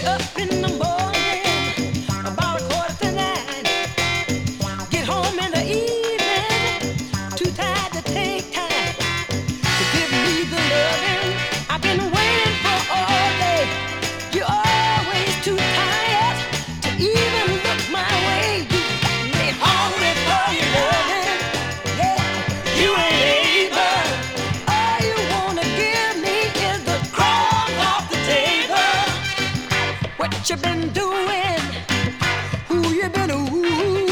up in the morning, about 8:45. Get home in the evening, too tired to take time to give me the loving I've been waiting for all day. You're always too tired to even look my way. You lay hungry for your loving, yeah, you ain't able. All you wanna give me is the crumbs off the table. What you been doing? Who you been? Ooh.